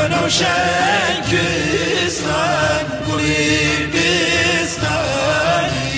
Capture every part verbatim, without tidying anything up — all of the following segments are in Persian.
ونوشن كستان قليل بستاني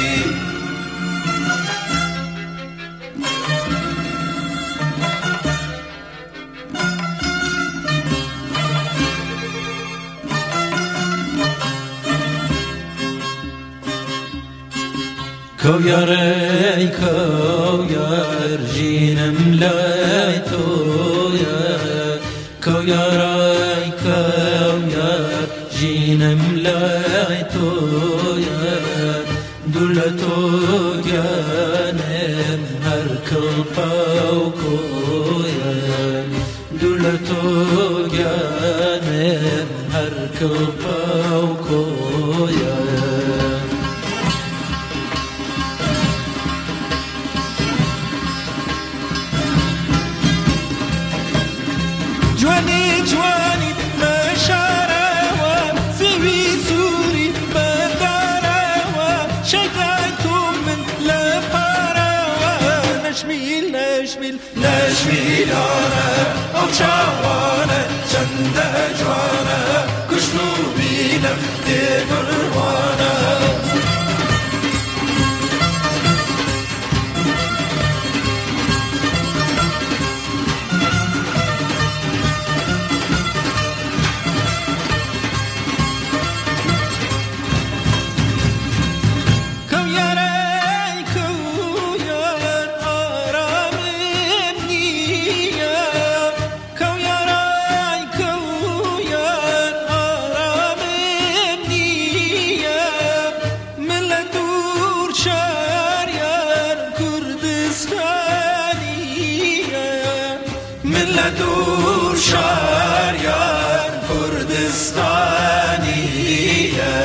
كوير اي كوير جينم لاي تويا كوير اي كوير جينم لاي تويا دولتو جانم هر كلباو كويا دولتو جانم هر كلباو كويا جواني جواني ما شاراوا سوي سوري ما داراوا شقايتم من لا باراوا نشميل نشميل نشميل انا او شاوانا چند جوانا كشلو بنفت بروانا من دور شهریار کردستانیه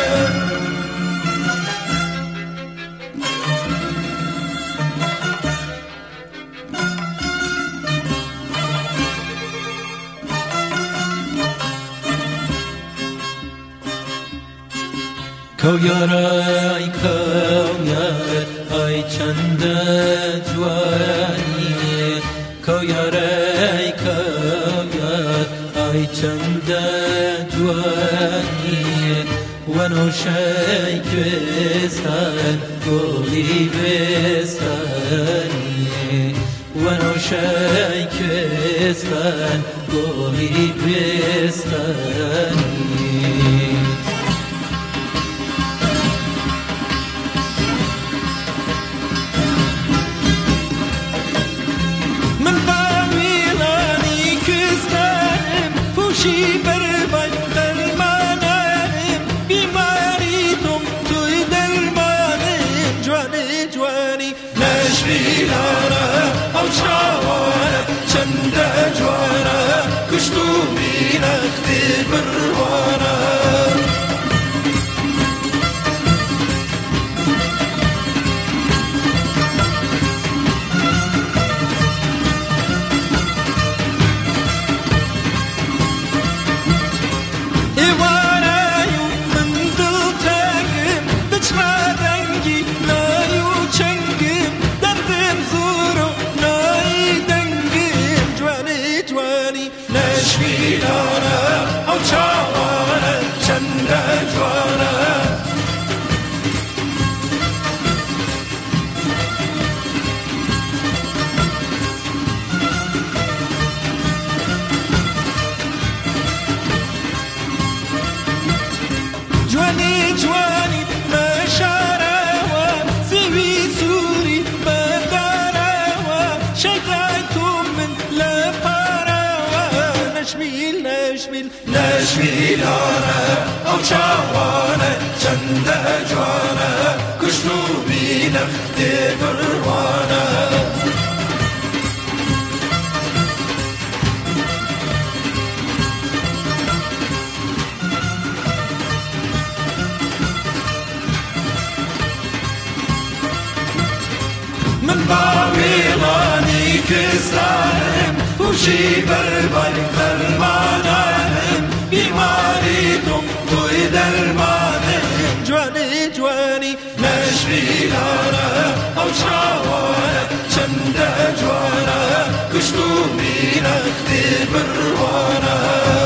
كوير اي كوير اي چند جواني كوير اي كوير اي چند جواني ونوشي كستان قولي بستاني ونوشي كستان قولي بستاني شي بربای درمانم بیماریتم توی درمانم جوانی جوانی نشمیلانه او شاوانه چند جوانه کشتو بینختی بروانه نشمیلانه او چاوانه چند جوانه جوانی جوانی ما شاراوا سوي سوري ما داراوا شقايتم من لا نشمیل نشمیل نشمیل آنه او چاوانه چند جوانه کشتو بینفت بروانه من باویلانی کستانم وشي بربای درمانم بیماریتم توی درمانم جوانی جوانی نشمیلانه او چاوانه چند جوانه کشتو بینختی بروانه